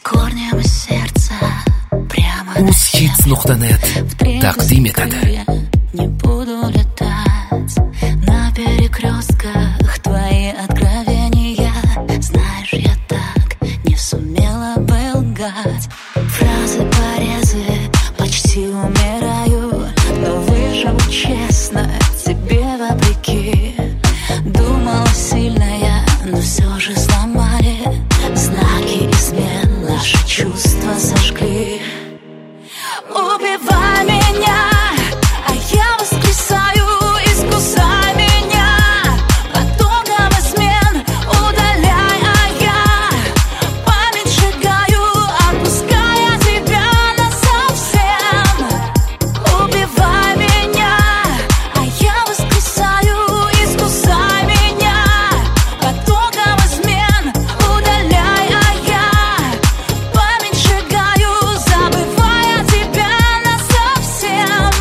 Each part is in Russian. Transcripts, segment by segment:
uzhits.net taqdim etadi. Не буду летать на перекрестках, твои откровения. Знаешь, я так не сумела бы лгать. Фразы, порезы, почти умираю, но выживу честно, тебе вопреки. Думала сильная, но все же сломали. Знаки измен наши чувства сожгли. Убивай меня, а я воскресаю, искусай меня. Потоком измен удаляй, а я память сжигаю, отпуская тебя насовсем. Убивай меня, а я воскресаю, искусай меня. Потоком измен удаляй, а я память сжигаю, забывая тебя насовсем.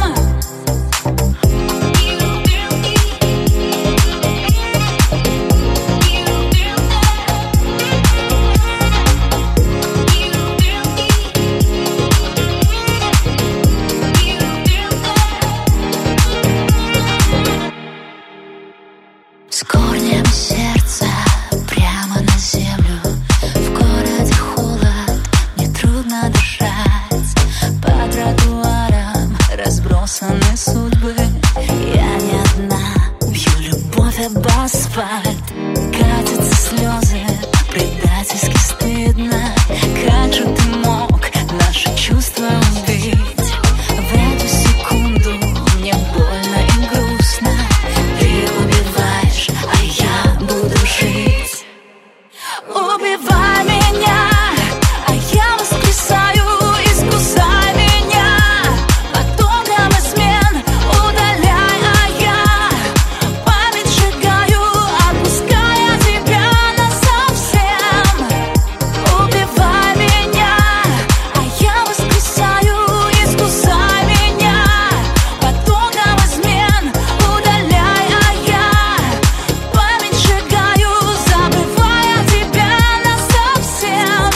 С корнем сердца прямо на землю. В городе холод, мне трудно дышать. По тротуарам разбросаны судьбы. Я не одна, бью любовь об асфальт. Катятся слезы, предательски стыдно. Как же ты мог наши чувства убить? В эту секунду мне больно и грустно. Ты убиваешь, а я буду жить. Убивай меня, а я воскресаю, искусай меня. Потоком измен удаляй, а я память сжигаю, отпуская тебя насовсем. Убивай меня, а я воскресаю, искусай меня. Потоком измен удаляй, а я память сжигаю, забывая тебя насовсем.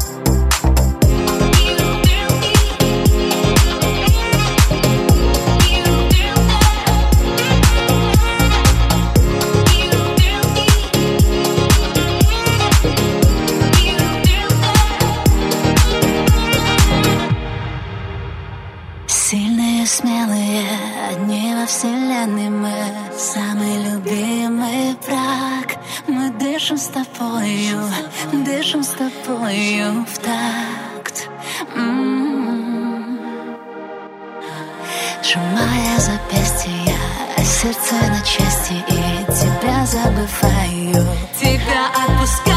Сильные, смелые, одни во вселенной мы. Самый любимый враг. Мы дышим с тобою в такт. Сжимая запястья, сердце на части, и тебя забываю. Тебя отпускаю.